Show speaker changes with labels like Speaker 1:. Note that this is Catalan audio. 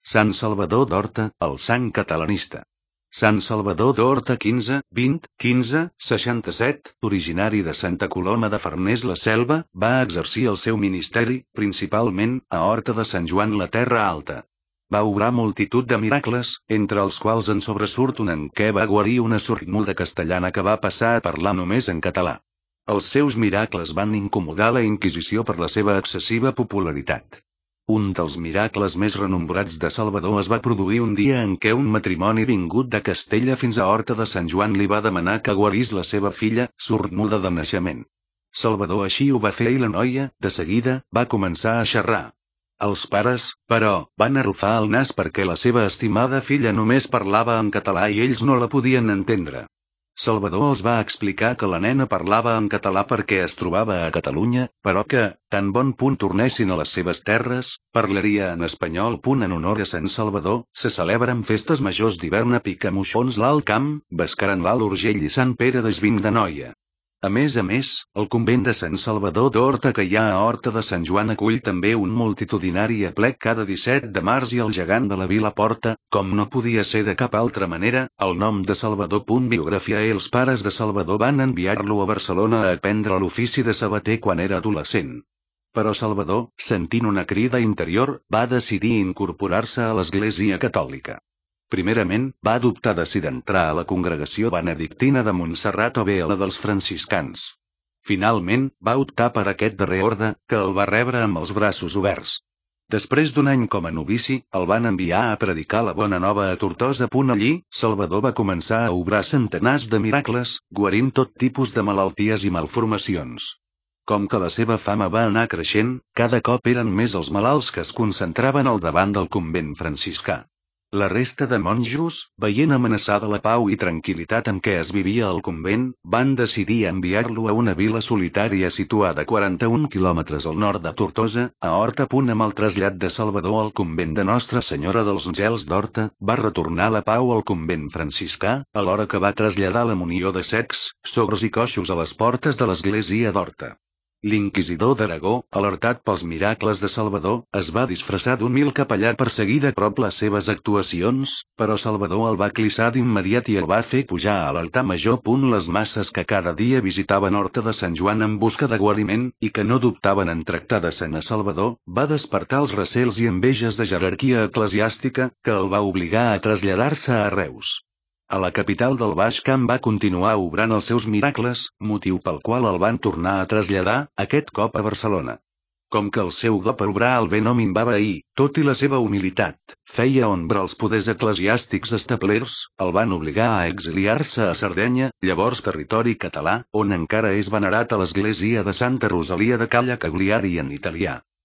Speaker 1: Sant Salvador d'Horta, el sant catalanista. Sant Salvador d'Horta 15-67, originari de Santa Coloma de Farners la Selva, va exercir el seu ministeri, principalment, a Horta de Sant Joan la Terra Alta. Va obrar multitud de miracles, entre els quals en sobresurt un en què va guarir una sordomuda castellana que va passar a parlar només en català. Els seus miracles van incomodar la Inquisició per la seva excessiva popularitat. Un dels miracles més renombrats de Salvador es va produir un dia en què un matrimoni vingut de Castella fins a Horta de Sant Joan li va demanar que guarís la seva filla, sordomuda de naixement. Salvador així ho va fer i la noia, de seguida, va començar a xerrar. Els pares, però, van arrufar el nas perquè la seva estimada filla només parlava en català i ells no la podien entendre. Salvador els va explicar que la nena parlava en català perquè es trobava a Catalunya, però que, tan bon punt tornessin a les seves terres, parlaria en espanyol. En honor a Sant Salvador, se celebren festes majors d'hivern a Picamoixons l'Alt Camp, Bescaran l'Alt Urgell i Sant Pere d'Esvint d'Anoia. A més, el convent de Sant Salvador d'Horta que hi ha a Horta de Sant Joan acull també un multitudinari aplec cada 17 de març i el gegant de la vila porta, com no podia ser de cap altra manera, el nom de Salvador. Biografia. Els pares de Salvador van enviar-lo a Barcelona a aprendre l'ofici de sabater quan era adolescent. Però Salvador, sentint una crida interior, va decidir incorporar-se a l'Església Catòlica. Primerament, va adoptar decidir entrar a la congregació benedictina de Montserrat o bé a la dels franciscans. Finalment, va optar per aquest darrer orde, que el va rebre amb els braços oberts. Després d'un any com a novici, el van enviar a predicar la bona nova a Tortosa. Allí, Salvador va començar a obrar centenars de miracles, guarint tot tipus de malalties i malformacions. Com que la seva fama va anar creixent, cada cop eren més els malalts que es concentraven al davant del convent franciscà. La resta de monjos, veient amenaçada la pau i tranquil·litat amb què es vivia al convent, van decidir enviar-lo a una vila solitària situada a 41 quilòmetres al nord de Tortosa, a Horta. Amb el trasllat de Salvador al convent de Nostra Senyora dels Àngels d'Horta, va retornar la pau al convent franciscà, alhora que va traslladar la munió de cecs, sords i coixos a les portes de l'església d'Horta. L'inquisidor d'Aragó, alertat pels miracles de Salvador, es va disfressar d'humil capellà per seguir de prop les seves actuacions, però Salvador el va clissar d'immediat i el va fer pujar a l'altar major. Les masses que cada dia visitaven Horta de Sant Joan en busca de guariment, i que no dubtaven en tractar de sant a Salvador, va despertar els recels i enveges de jerarquia eclesiàstica, que el va obligar a traslladar-se a Reus. A la capital del Baix Camp va continuar obrant els seus miracles, motiu pel qual el van tornar a traslladar, aquest cop a Barcelona. Com que el seu do per obrar el bé no minvava i, tot i la seva humilitat, feia ombra als poders eclesiàstics establerts, el van obligar a exiliar-se a Sardenya, llavors territori català, on encara és venerat a l'església de Santa Rosalia de Calla Cagliari en italià.